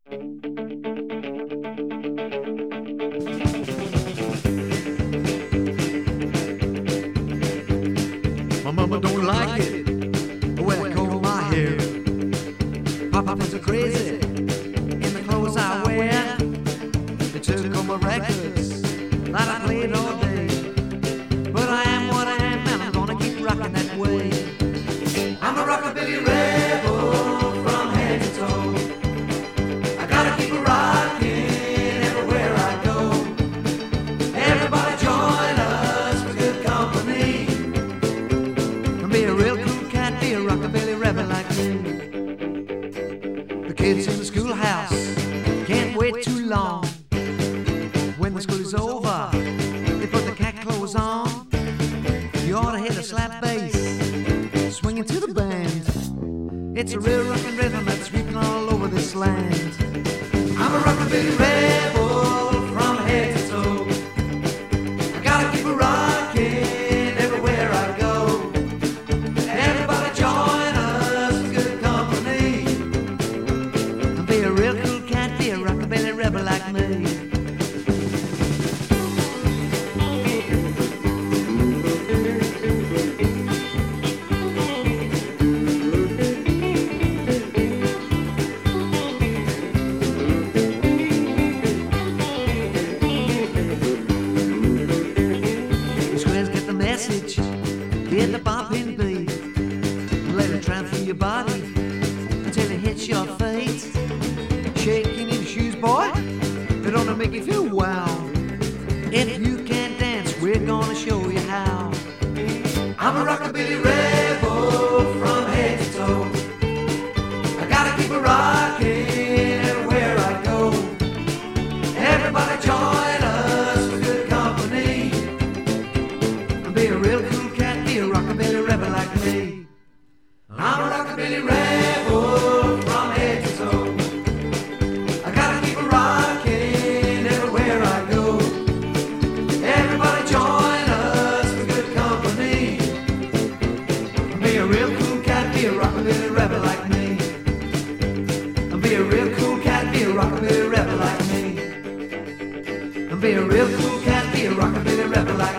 My mama don't like it the way I comb my hair. Papa thinks I'm crazy in the clothes I wear. They took all my records that I played all day, but I am what I am and I'm gonna keep rocking that way. I'm a rockabilly rebel from head to toe. I gotta keep rocking everywhere I go. Everybody join us for good company. Be a real cool cat, be a rockabilly rebel like me. The kids in the schoolhouse can't wait too long. When the school is over, they put the cat clothes on. You ought to hit a slap bass, swinging to the band. It's a real rockin' rhythm that's sweeping all over this land. I'm a rockabilly rebel from head to toe. I gotta keep a rockin' everywhere I go. Everybody join us for good company. And be a real cool cat, be a rockabilly rebel like me. Message, hit the bopping beat, let it tramp through your body until it hits your feet. Shaking in your shoes, boy, it ought to make you feel wow. If you can't dance, we're gonna show you how. I'm a rockabilly rebel from head to toe. I gotta keep a rockin' everywhere I go. Everybody join us for good company. Be a real cool cat, be a rockabilly rebel like me. I'm a rockabilly rebel from head to toe. I gotta keep a rockin' everywhere I go. Everybody join us for good company. Be a real cool cat, be a rockabilly rebel like me. Be a real cool cat, be a rockabilly rebel like me. Be a real cool cat, be a rockabilly rebel like me.